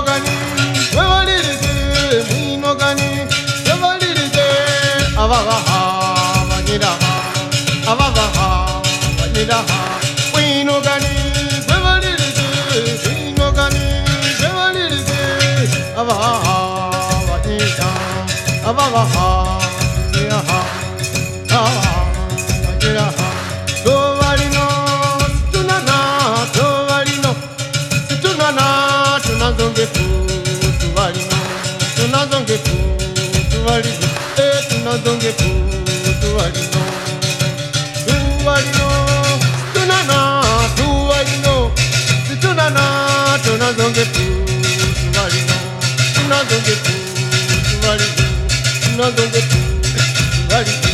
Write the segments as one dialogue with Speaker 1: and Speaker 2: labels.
Speaker 1: gani webalirize mwino gani webalirize ababaha banyiraha ababaha banyiraha mwino gani webalirize mwino gani webalirize ababaha banyiraha ababaha banyiraha banyiraha tobalino tunana tobalino tunana tunazongefu tubalino tunazongefu tubalino tunazongefu tubalino tubalino tunana tubalino tunana tunazongefu tubalino tunazongefu tubalino tunazongefu tubalino.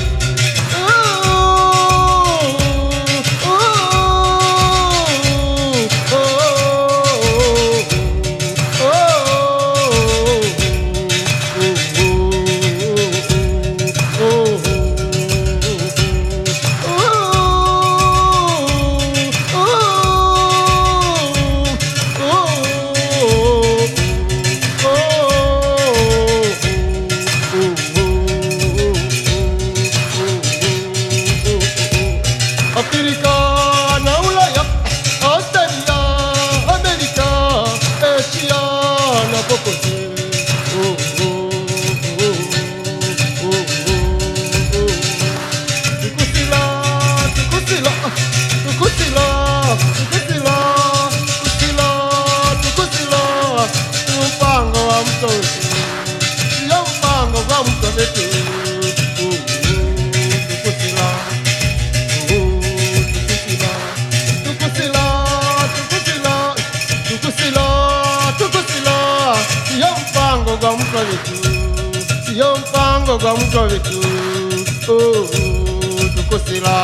Speaker 1: Afrika na Ulaya, Australia, Amerika, Asia na popote. Tukusila, tukusila, tukusila, tukusila, tukusila, tukusila. Mpango wa mtoto, sio mpango wa mtoto. Tukusila. Sio mpango gwa mtu wetu, tukosila,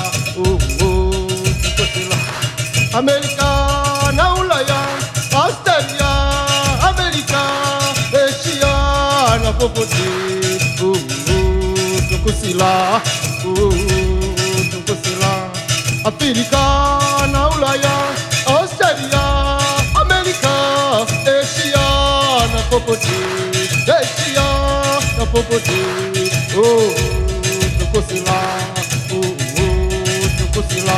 Speaker 1: tukosila. Amerika na Ulaya, Australia, Amerika, Asia na popote, tukosila, tukosila. Afrika na Ulaya, Australia, Amerika, Asia na popote. Asia na popote, tukosila, tukosila.